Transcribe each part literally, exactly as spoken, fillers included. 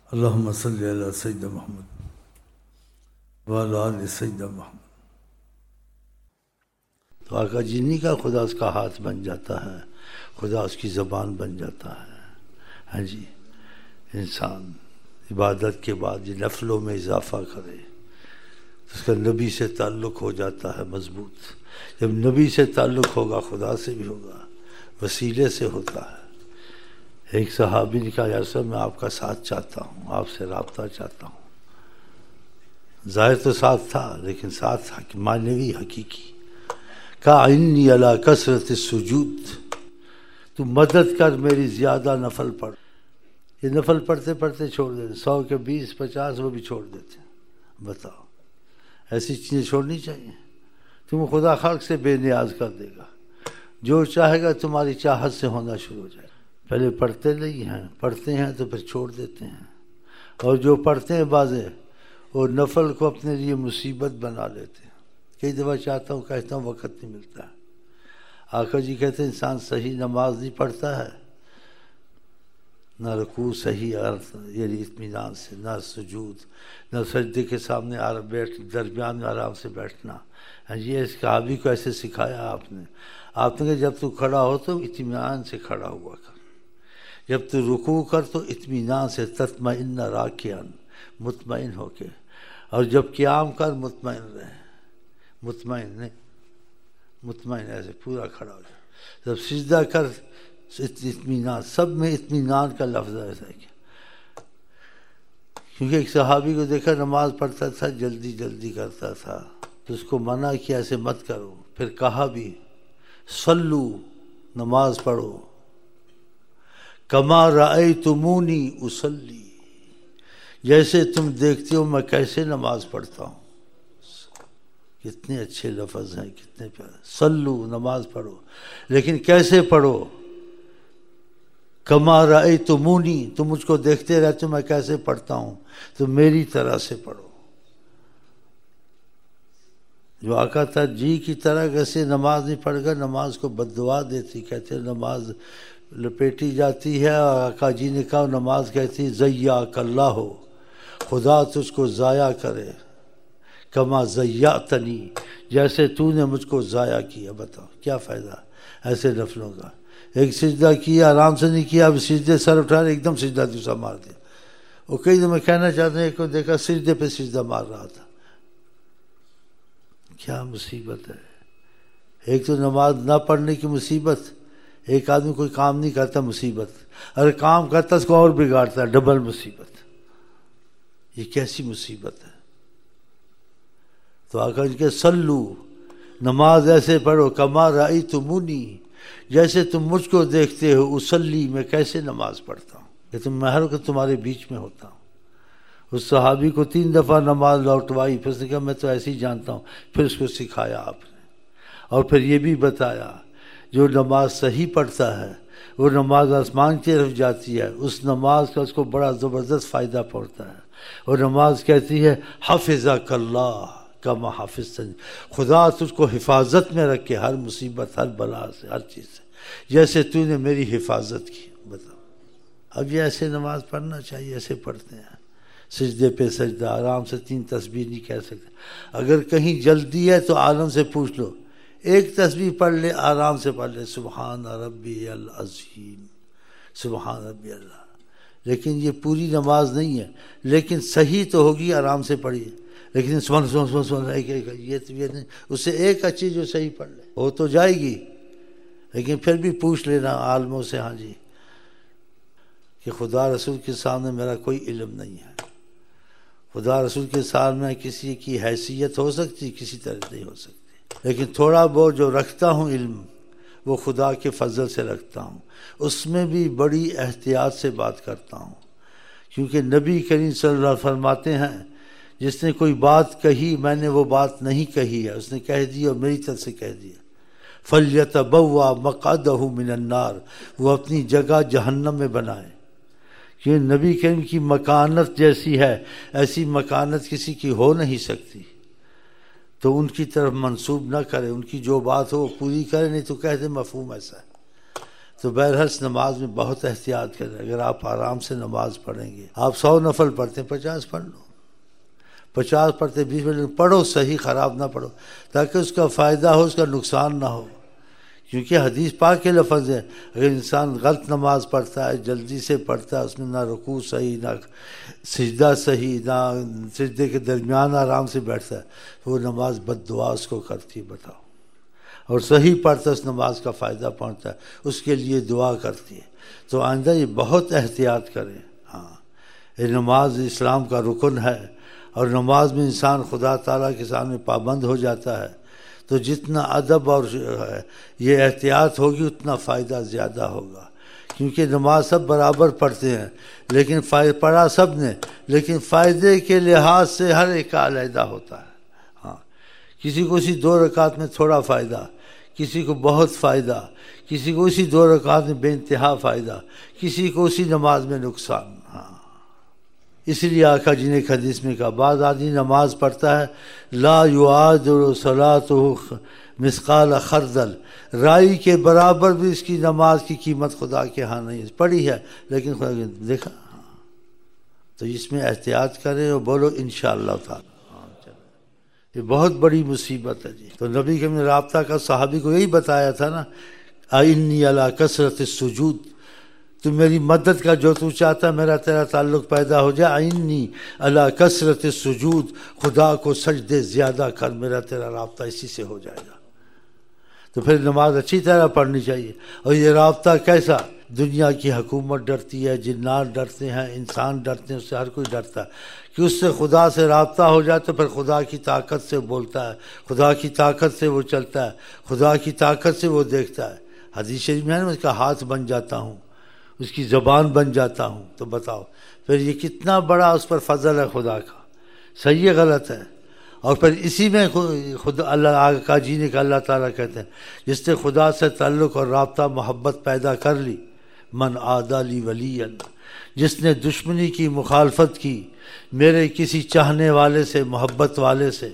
اللہم صلی علی سیدنا محمد وعلی آل سیدنا محمد۔ تو آقا جی نہیں کہا خدا اس کا ہاتھ بن جاتا ہے، خدا اس کی زبان بن جاتا ہے۔ ہاں جی، انسان عبادت کے بعد یہ نفلوں میں اضافہ کرے تو اس کا نبی سے تعلق ہو جاتا ہے مضبوط۔ جب نبی سے تعلق ہوگا خدا سے بھی ہوگا، وسیلے سے ہوتا ہے۔ ایک صحابی نے کہا یا رسول اللہ میں آپ کا ساتھ چاہتا ہوں، آپ سے رابطہ چاہتا ہوں۔ ظاہر تو ساتھ تھا لیکن ساتھ معنوی حقیقی۔ کہا انی علی کثرت السجود، تو مدد کر میری زیادہ نفل پڑھ۔ یہ نفل پڑھتے پڑھتے چھوڑ دیتے، سو کے بیس پچاس وہ بھی چھوڑ دیتے۔ بتاؤ ایسی چیزیں چھوڑنی چاہیے؟ تم خدا خلق سے بے نیاز کر دے گا، جو چاہے گا تمہاری چاہت سے ہونا شروع ہو جائے گا۔ پہلے پڑھتے نہیں ہیں، پڑھتے ہیں تو پھر چھوڑ دیتے ہیں، اور جو پڑھتے ہیں بازے وہ نفل کو اپنے لیے مصیبت بنا لیتے ہیں۔ کئی دفعہ چاہتا ہوں کہتا ہوں وقت نہیں ملتا۔ آقا جی کہتے ہیں انسان صحیح نماز نہیں پڑھتا ہے، نہ رکوع صحیح یعنی اطمینان سے، نہ سجود، نہ سجدے کے سامنے بیٹھ درمیان میں آرام سے بیٹھنا۔ یہ اس صحابی کو ایسے سکھایا آپ نے۔ آپ نے کہا جب تو کھڑا ہو تو اطمینان سے کھڑا ہوا کر، جب تو رکوع کر تو اطمینان سے، تطمئن راکعا، مطمئن ہو کے، اور جب قیام کر مطمئن رہے، مطمئن نہیں، مطمئن ایسے پورا کھڑا ہو جائے۔ جب سجدہ کر اطمینان، سب میں اطمینان کا لفظ ایسا ہے۔ کیونکہ ایک صحابی کو دیکھا نماز پڑھتا تھا، جلدی جلدی کرتا تھا، تو اس کو منع کیا ایسے مت کرو۔ پھر کہا بھی صلو، نماز پڑھو، کما رأیتمونی اصلی، جیسے تم دیکھتے ہو میں کیسے نماز پڑھتا ہوں۔ کتنے اچھے لفظ ہیں، کتنے پیارے۔ صلو، نماز پڑھو، لیکن کیسے پڑھو؟ کما رأیتمونی، تم مجھ کو دیکھتے رہتے ہو میں کیسے پڑھتا ہوں، تو میری طرح سے پڑھو۔ جو آقا تھا جی کی طرح کیسے نماز نہیں پڑھ کر نماز کو بد دعا دیتی، کہتے ہیں نماز لپیٹی جاتی ہے، اور آقا جی نے کہا نماز کہتی ضیعک اللہ ہو، خدا تجھ کو ضائع کرے، کما ضیعتنی، جیسے تو نے مجھ کو ضائع کیا۔ بتاؤ کیا فائدہ ایسے نفلوں کا؟ ایک سجدہ کیا، آرام سے نہیں کیا، اب سجدے سر اٹھا ایک دم سجدہ دوسرا مار دیا۔ وہ کئی دفعہ کہنا چاہتے ہیں ایک کو دیکھا سجدے پہ سجدہ مار رہا تھا۔ کیا مصیبت ہے! ایک تو نماز نہ پڑھنے کی مصیبت، ایک آدمی کوئی کام نہیں کرتا مصیبت، اگر کام کرتا اس کو اور بگاڑتا ہے، ڈبل مصیبت۔ یہ کیسی مصیبت ہے! تو آقا جی کہ سلو، نماز ایسے پڑھو، کما رأیتمونی، جیسے تم مجھ کو دیکھتے ہو، اصلی، میں کیسے نماز پڑھتا ہوں، کہ تم میں ہر وقت تمہارے بیچ میں ہوتا ہوں۔ اس صحابی کو تین دفعہ نماز لوٹوائی، پھر اس نے کہا میں تو ایسے ہی جانتا ہوں، پھر اس کو سکھایا آپ نے، اور پھر یہ بھی بتایا جو نماز صحیح پڑھتا ہے وہ نماز آسمان کی طرف جاتی ہے، اس نماز کا اس کو بڑا زبردست فائدہ پہنچتا ہے۔ اور نماز کہتی ہے حفظک اللہ کما حفظتنی، خدا تجھ کو حفاظت میں رکھے ہر مصیبت، ہر بلا سے، ہر چیز سے، جیسے تو نے میری حفاظت کی۔ بتاؤ اب یہ ایسے نماز پڑھنا چاہیے، ایسے پڑھتے ہیں، سجدے پہ سجدہ، آرام سے تین تسبیح نہیں کہہ سکتے۔ اگر کہیں جلدی ہے تو عالم سے پوچھ لو، ایک تسبیح پڑھ لے، آرام سے پڑھ لے، سبحان ربی العظیم، سبحان ربی اللہ۔ لیکن یہ پوری نماز نہیں ہے، لیکن صحیح تو ہوگی، آرام سے پڑھیے، لیکن سبحان سبحان سبحان سبحان یہ تو یہ نہیں، اس سے ایک اچھی جو صحیح پڑھ لے وہ تو جائے گی، لیکن پھر بھی پوچھ لینا عالموں سے، ہاں جی، کہ خدا رسول کے سامنے میرا کوئی علم نہیں ہے، خدا رسول کے سامنے کسی کی حیثیت ہو سکتی، کسی طرح نہیں ہو سکتی، لیکن تھوڑا بہت جو رکھتا ہوں علم وہ خدا کے فضل سے رکھتا ہوں، اس میں بھی بڑی احتیاط سے بات کرتا ہوں، کیونکہ نبی کریم صلی اللہ علیہ وسلم فرماتے ہیں جس نے کوئی بات کہی میں نے وہ بات نہیں کہی ہے، اس نے کہہ دی اور میری طرف سے کہہ دیا، فَلْيَتَبَوَّأْ مَقْعَدَهُ مِنَ النَّارِ، وہ اپنی جگہ جہنم میں بنائے، کیونکہ نبی کریم کی مکانت جیسی ہے ایسی مکانت کسی کی ہو نہیں سکتی، تو ان کی طرف منسوب نہ کرے، ان کی جو بات ہو وہ پوری کرے، نہیں تو کہہ دے مفہوم ایسا ہے۔ تو بہرحال نماز میں بہت احتیاط کریں. اگر آپ آرام سے نماز پڑھیں گے، آپ سو نفل پڑھتے ہیں، پچاس پڑھ لو، پچاس پڑھتے بیس منٹ پڑھو، صحیح خراب نہ پڑھو، تاکہ اس کا فائدہ ہو، اس کا نقصان نہ ہو. کیونکہ حدیث پاک کے لفظ ہے، اگر انسان غلط نماز پڑھتا ہے، جلدی سے پڑھتا ہے، اس میں نہ رکوع صحیح، نہ سجدہ صحیح، نہ سجدے کے درمیان آرام سے بیٹھتا ہے، تو وہ نماز بد دعا اس کو کرتی. بتاؤ. اور صحیح پڑھتا اس نماز کا فائدہ پہنچتا ہے، اس کے لیے دعا کرتی ہے. تو آئندہ یہ بہت احتیاط کریں. ہاں، یہ نماز اسلام کا رکن ہے، اور نماز میں انسان خدا تعالیٰ کے سامنے پابند ہو جاتا ہے. تو جتنا ادب اور یہ احتیاط ہوگی اتنا فائدہ زیادہ ہوگا. کیونکہ نماز سب برابر پڑھتے ہیں، لیکن پڑھا سب نے، لیکن فائدے کے لحاظ سے ہر ایک کا علیحدہ ہوتا ہے. ہاں، کسی کو اسی دو رکعت میں تھوڑا فائدہ، کسی کو بہت فائدہ، کسی کو اسی دو رکعت میں بے انتہا فائدہ، کسی کو اسی نماز میں نقصان. ہاں، اس لیے آقا جی نے ایک حدیث میں کہا، بعض آدمی نماز پڑھتا ہے، لا یعادل صلاتہ مثقال خردل، رائی کے برابر بھی اس کی نماز کی قیمت خدا کے ہاں نہیں. پڑھی ہے لیکن خدا کے دیکھا. تو اس میں احتیاط کریں اور بولو انشاءاللہ تعالی. یہ بہت بڑی مصیبت ہے جی. تو نبی کے نے رابطہ کا صحابی کو یہی بتایا تھا نا، اِنِّی علی کثرت السجود، تو میری مدد کا جو تو چاہتا ہے میرا تیرا تعلق پیدا ہو جائے. اِنِّی علی کثرت السجود، خدا کو سجدے زیادہ کر، میرا تیرا رابطہ اسی سے ہو جائے گا. تو پھر نماز اچھی طرح پڑھنی چاہیے. اور یہ رابطہ کیسا؟ دنیا کی حکومت ڈرتی ہے، جنات ڈرتے ہیں، انسان ڈرتے ہیں، اس سے ہر کوئی ڈرتا ہے کہ اس سے خدا سے رابطہ ہو جائے تو پھر خدا کی طاقت سے بولتا ہے، خدا کی طاقت سے وہ چلتا ہے، خدا کی طاقت سے وہ دیکھتا ہے. حدیث شریف میں ہے نا، اس کا ہاتھ بن جاتا ہوں، اس کی زبان بن جاتا ہوں. تو بتاؤ پھر یہ کتنا بڑا اس پر فضل ہے خدا کا. صحیح ہے غلط ہے؟ اور پھر اسی میں خود اللہ آقا جی نے کہا، اللہ تعالیٰ کہتے ہیں جس نے خدا سے تعلق اور رابطہ محبت پیدا کر لی، من عادی لی ولی، جس نے دشمنی کی، مخالفت کی میرے کسی چاہنے والے سے، محبت والے سے،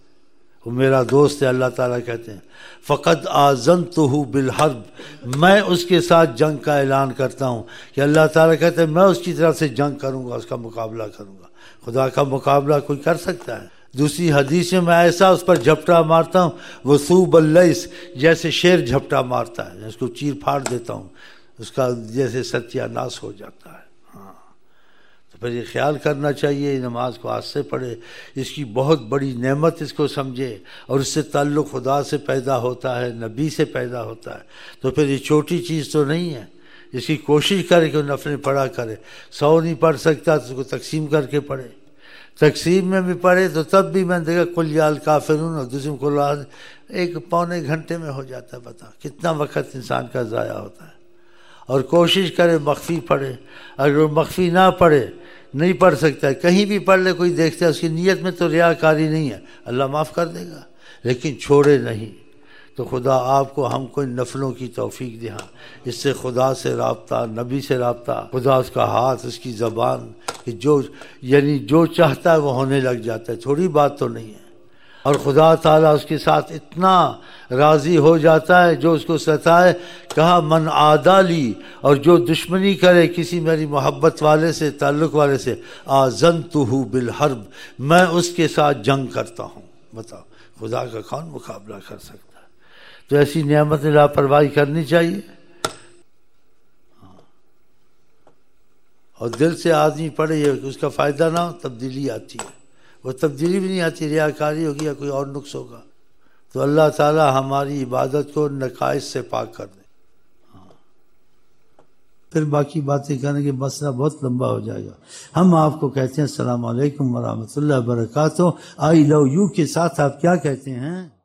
وہ میرا دوست ہے. اللہ تعالیٰ کہتے ہیں فقد آذنتہ بالحرب، میں اس کے ساتھ جنگ کا اعلان کرتا ہوں. کہ اللہ تعالیٰ کہتے ہیں میں اس کی طرف سے جنگ کروں گا، اس کا مقابلہ کروں گا. خدا کا مقابلہ کوئی کر سکتا ہے؟ دوسری حدیث میں میں ایسا اس پر جھپٹا مارتا ہوں، وثوب اللیث، جیسے شیر جھپٹا مارتا ہے، اس کو چیر پھاڑ دیتا ہوں، اس کا جیسے ستیہ ناش ہو جاتا ہے. ہاں، تو پھر یہ خیال کرنا چاہیے، نماز کو آج سے پڑھے، اس کی بہت بڑی نعمت اس کو سمجھے، اور اس سے تعلق خدا سے پیدا ہوتا ہے، نبی سے پیدا ہوتا ہے. تو پھر یہ چھوٹی چیز تو نہیں ہے. اس کی کوشش کرے کہ وہ نفلیں پڑھا کرے. سو نہیں پڑھ سکتا تو اس کو تقسیم کر کے پڑھے. تقسیم میں بھی پڑھے تو تب بھی میں نے دیکھا قل یا الکافرون، اور دوسرے کو ایک پونے گھنٹے میں ہو جاتا ہے. بتا کتنا وقت انسان کا ضائع ہوتا ہے. اور کوشش کرے مخفی پڑھے. اگر وہ مخفی نہ پڑھے، نہیں پڑھ سکتا ہے، کہیں بھی پڑھ لے، کوئی دیکھتا ہے، اس کی نیت میں تو ریاکاری نہیں ہے، اللہ معاف کر دے گا. لیکن چھوڑے نہیں. تو خدا آپ کو، ہم کو ان نفلوں کی توفیق دے. اس سے خدا سے رابطہ، نبی سے رابطہ، خدا اس کا ہاتھ، اس کی زبان، کہ جو یعنی جو چاہتا ہے وہ ہونے لگ جاتا ہے. تھوڑی بات تو نہیں ہے. اور خدا تعالیٰ اس کے ساتھ اتنا راضی ہو جاتا ہے جو اس کو ستائے. کہا من عادی لی، اور جو دشمنی کرے کسی میری محبت والے سے، تعلق والے سے، آذنتہ بالحرب، میں اس کے ساتھ جنگ کرتا ہوں. بتاؤ خدا کا کون مقابلہ کر سکتا؟ تو ایسی نعمت لاپرواہی کرنی چاہیے. اور دل سے آدمی پڑھے، اس کا فائدہ نہ ہو، تبدیلی آتی ہے. وہ تبدیلی بھی نہیں آتی، ریاکاری ہوگی یا کوئی اور نقص ہوگا. تو اللہ تعالی ہماری عبادت کو نقائص سے پاک کر دے. پھر باقی باتیں کرنے کے مسئلہ بہت لمبا ہو جائے گا. ہم آپ کو کہتے ہیں السلام علیکم ورحمۃ اللہ وبرکاتہ. آئی لو یو کے ساتھ آپ کیا کہتے ہیں؟